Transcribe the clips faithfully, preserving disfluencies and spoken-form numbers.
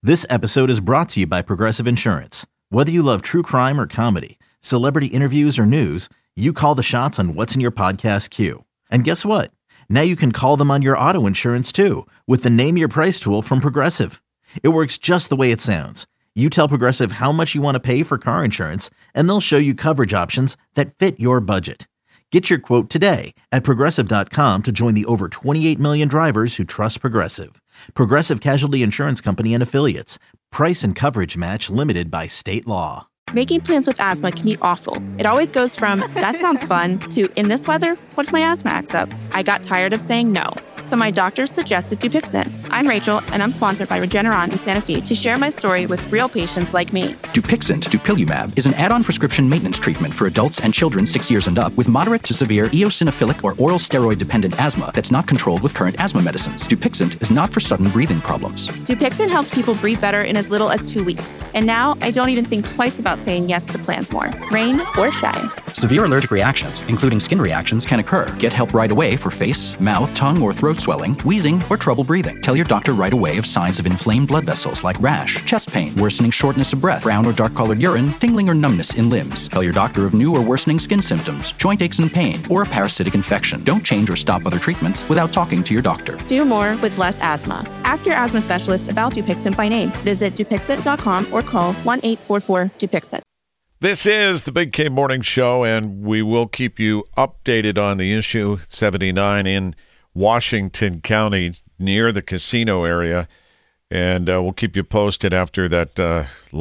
This episode is brought to you by Progressive Insurance. Whether you love true crime or comedy, celebrity interviews or news, you call the shots on what's in your podcast queue. And guess what? Now you can call them on your auto insurance too with the Name Your Price tool from Progressive. It works just the way it sounds. You tell Progressive how much you want to pay for car insurance, and they'll show you coverage options that fit your budget. Get your quote today at Progressive dot com to join the over twenty-eight million drivers who trust Progressive. Progressive Casualty Insurance Company and Affiliates. Price and coverage match limited by state law. Making plans with asthma can be awful. It always goes from, that sounds fun, to, in this weather, what if my asthma acts up? I got tired of saying no, so my doctor suggested Dupixent. I'm Rachel, and I'm sponsored by Regeneron and Sanofi to share my story with real patients like me. Dupixent, dupilumab, is an add-on prescription maintenance treatment for adults and children six years and up with moderate to severe eosinophilic or oral steroid-dependent asthma that's not controlled with current asthma medicines. Dupixent is not for sudden breathing problems. Dupixent helps people breathe better in as little as two weeks. And now I don't even think twice about saying yes to plans more, rain or shine. Severe allergic reactions, including skin reactions, can occur. Get help right away for face, mouth, tongue, or throat swelling, wheezing, or trouble breathing. Tell your doctor right away of signs of inflamed blood vessels like rash, chest pain, worsening shortness of breath, brown or dark-colored urine, tingling or numbness in limbs. Tell your doctor of new or worsening skin symptoms, joint aches and pain, or a parasitic infection. Don't change or stop other treatments without talking to your doctor. Do more with less asthma. Ask your asthma specialist about Dupixent by name. Visit Dupixent dot com or call one eight four four Dupixent. This is the Big K Morning Show, and we will keep you updated on the issue seventy-nine in Washington County near the casino area, and uh, we'll keep you posted after that uh,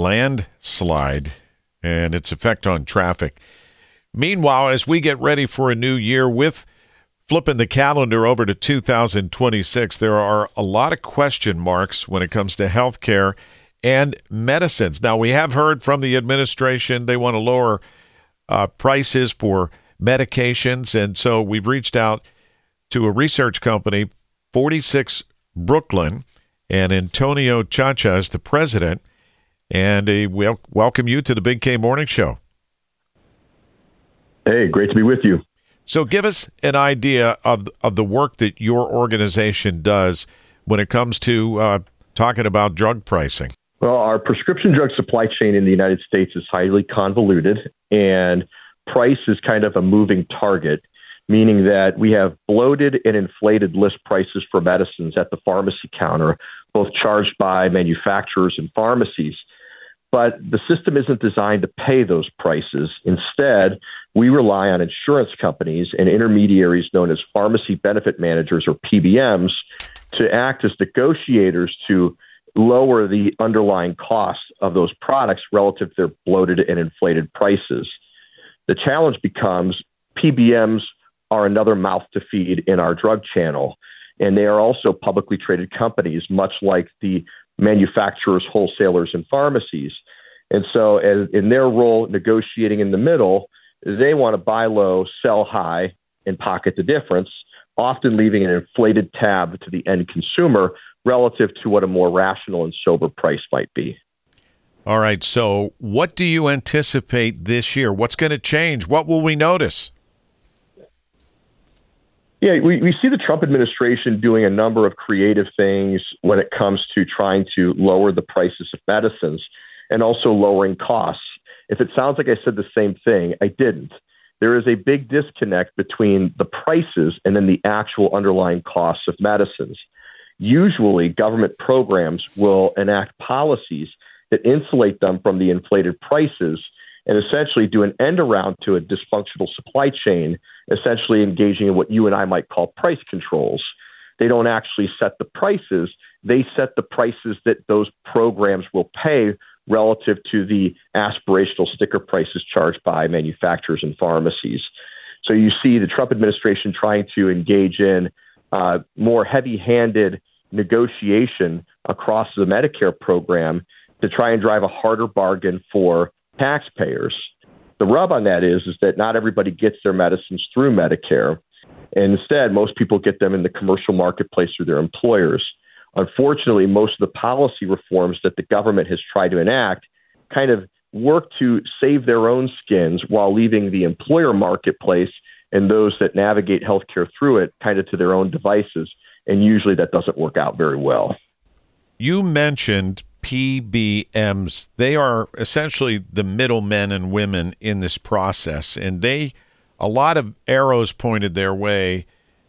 landslide and its effect on traffic. Meanwhile, as we get ready for a new year with flipping the calendar over to two thousand twenty-six, there are a lot of question marks when it comes to health care and medicines. Now, we have heard from the administration they want to lower uh, prices for medications, and so we've reached out to a research company, forty-six Brooklyn, and Antonio Chacha is the president, and we wel- welcome you to the Big K Morning Show. Hey, great to be with you. So give us an idea of, of the work that your organization does when it comes to uh, talking about drug pricing. Well, our prescription drug supply chain in the United States is highly convoluted, and price is kind of a moving target, meaning that we have bloated and inflated list prices for medicines at the pharmacy counter, both charged by manufacturers and pharmacies. But the system isn't designed to pay those prices. Instead, we rely on insurance companies and intermediaries known as pharmacy benefit managers, or P B Ms, to act as negotiators to lower the underlying costs of those products relative to their bloated and inflated prices. The challenge becomes P B Ms are another mouth to feed in our drug channel, and they are also publicly traded companies, much like the manufacturers, wholesalers, and pharmacies. And so as in their role negotiating in the middle, they want to buy low, sell high, and pocket the difference, often leaving an inflated tab to the end consumer relative to what a more rational and sober price might be. All right, so what do you anticipate this year? What's going to change? What will we notice? Yeah, we, we see the Trump administration doing a number of creative things when it comes to trying to lower the prices of medicines and also lowering costs. If it sounds like I said the same thing, I didn't. There is a big disconnect between the prices and then the actual underlying costs of medicines. Usually, government programs will enact policies that insulate them from the inflated prices and essentially do an end around to a dysfunctional supply chain, essentially engaging in what you and I might call price controls. They don't actually set the prices. They set the prices that those programs will pay relative to the aspirational sticker prices charged by manufacturers and pharmacies. So you see the Trump administration trying to engage in uh, more heavy-handed negotiation across the Medicare program to try and drive a harder bargain for taxpayers. The rub on that is, is that not everybody gets their medicines through Medicare. And instead, most people get them in the commercial marketplace through their employers. Unfortunately, most of the policy reforms that the government has tried to enact kind of work to save their own skins while leaving the employer marketplace and those that navigate healthcare through it kind of to their own devices. And usually that doesn't work out very well. You mentioned P B Ms. They are essentially the middlemen and women in this process, and they, a lot of arrows pointed their way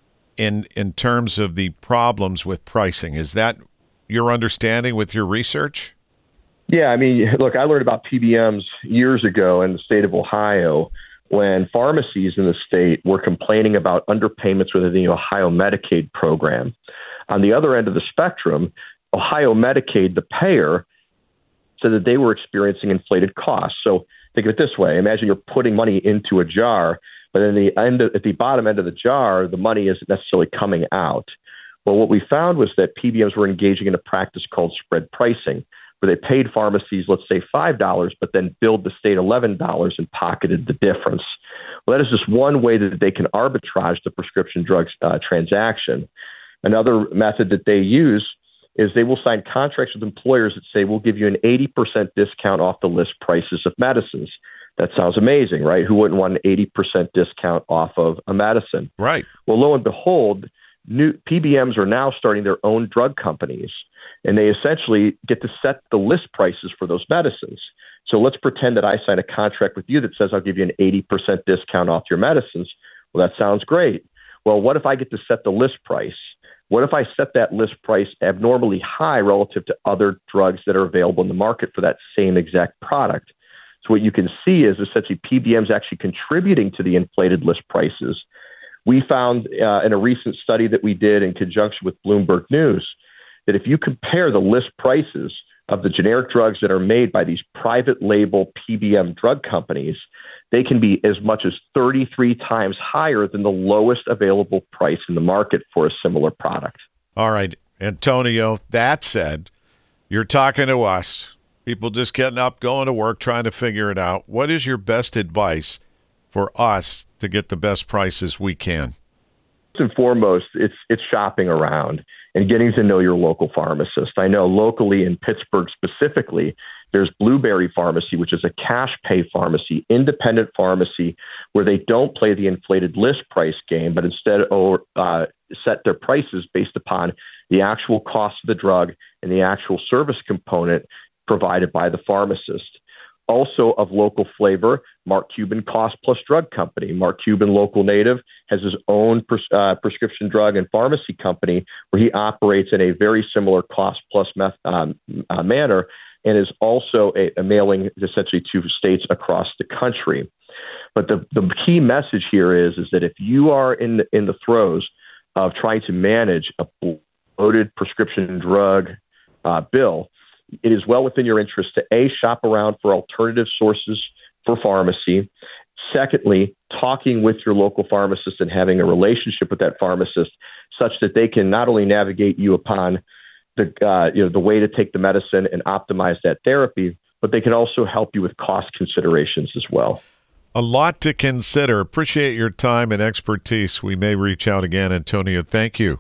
in in terms of the problems with pricing. Is that your understanding with your research? Yeah, I mean, look, I learned about P B Ms years ago in the state of Ohio when pharmacies in the state were complaining about underpayments within the Ohio Medicaid program. On the other end of the spectrum, Ohio Medicaid, the payer, said that they were experiencing inflated costs. So think of it this way. Imagine you're putting money into a jar, but in the end, at the bottom end of the jar, the money isn't necessarily coming out. Well, what we found was that P B Ms were engaging in a practice called spread pricing, where they paid pharmacies, let's say five dollars, but then billed the state eleven dollars and pocketed the difference. Well, that is just one way that they can arbitrage the prescription drugs uh, transaction. Another method that they use is they will sign contracts with employers that say, we'll give you an eighty percent discount off the list prices of medicines. That sounds amazing, right? Who wouldn't want an eighty percent discount off of a medicine? Right. Well, lo and behold, new P B Ms are now starting their own drug companies, and they essentially get to set the list prices for those medicines. So let's pretend that I sign a contract with you that says I'll give you an eighty percent discount off your medicines. Well, that sounds great. Well, what if I get to set the list price? What if I set that list price abnormally high relative to other drugs that are available in the market for that same exact product? So what you can see is essentially P B Ms actually contributing to the inflated list prices. We found uh, in a recent study that we did in conjunction with Bloomberg News that if you compare the list prices of the generic drugs that are made by these private label P B M drug companies, they can be as much as thirty-three times higher than the lowest available price in the market for a similar product. All right, Antonio, that said, you're talking to us, people just getting up, going to work, trying to figure it out. What is your best advice for us to get the best prices we can? First and foremost, it's it's shopping around and getting to know your local pharmacist. I know locally in Pittsburgh specifically, there's Blueberry Pharmacy, which is a cash pay pharmacy, independent pharmacy, where they don't play the inflated list price game, but instead or, uh, set their prices based upon the actual cost of the drug and the actual service component provided by the pharmacist. Also of local flavor, Mark Cuban Cost Plus Drug Company. Mark Cuban, local native, has his own pres- uh, prescription drug and pharmacy company where he operates in a very similar cost plus meth- um, uh, manner and is also a, a mailing essentially to states across the country. But the, the key message here is, is that if you are in the, in the throes of trying to manage a bloated prescription drug uh, bill, it is well within your interest to A, shop around for alternative sources for pharmacy. Secondly, talking with your local pharmacist and having a relationship with that pharmacist such that they can not only navigate you upon the uh, you know the way to take the medicine and optimize that therapy, but they can also help you with cost considerations as well. A lot to consider. Appreciate your time and expertise. We may reach out again, Antonio. Thank you.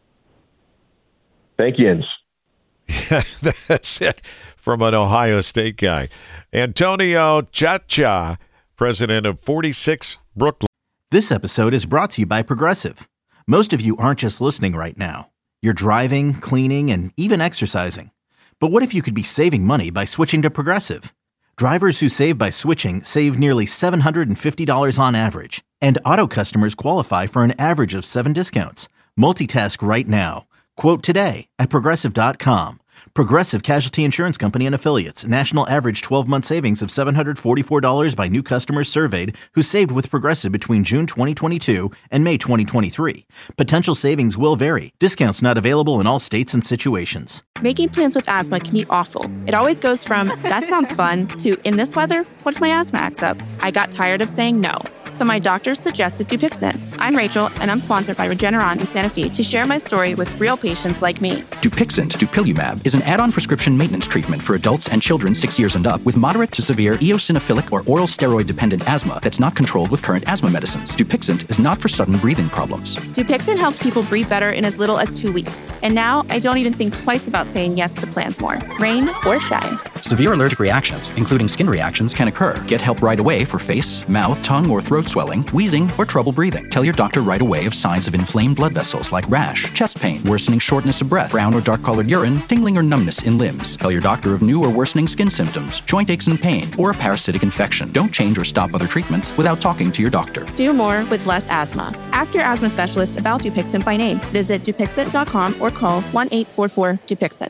Thank you, Jens. Yeah, that's it from an Ohio State guy. Antonio Chacha, president of forty-six Brooklyn. This episode is brought to you by Progressive. Most of you aren't just listening right now. You're driving, cleaning, and even exercising. But what if you could be saving money by switching to Progressive? Drivers who save by switching save nearly seven hundred fifty dollars on average. And auto customers qualify for an average of seven discounts. Multitask right now. Quote today at Progressive dot com. Progressive Casualty Insurance Company and Affiliates. National average twelve-month savings of seven hundred forty-four dollars by new customers surveyed who saved with Progressive between June twenty twenty-two and May twenty twenty-three. Potential savings will vary. Discounts not available in all states and situations. Making plans with asthma can be awful. It always goes from, that sounds fun, to, in this weather, what if my asthma acts up? I got tired of saying no. So my doctor suggested Dupixent. I'm Rachel, and I'm sponsored by Regeneron in Santa Fe to share my story with real patients like me. Dupixent, dupilumab, is an add-on prescription maintenance treatment for adults and children six years and up with moderate to severe eosinophilic or oral steroid-dependent asthma that's not controlled with current asthma medicines. Dupixent is not for sudden breathing problems. Dupixent helps people breathe better in as little as two weeks. And now I don't even think twice about saying yes to plans more, rain or shine. Severe allergic reactions, including skin reactions, can occur. Get help right away for face, mouth, tongue, or throat swelling, wheezing, or trouble breathing. Tell your doctor right away if signs of inflamed blood vessels like rash, chest pain, worsening shortness of breath, brown or dark-colored urine, tingling or numbness in limbs. Tell your doctor of new or worsening skin symptoms, joint aches and pain, or a parasitic infection. Don't change or stop other treatments without talking to your doctor. Do more with less asthma. Ask your asthma specialist about Dupixent by name. Visit Dupixent dot com or call one eight four four Dupixent.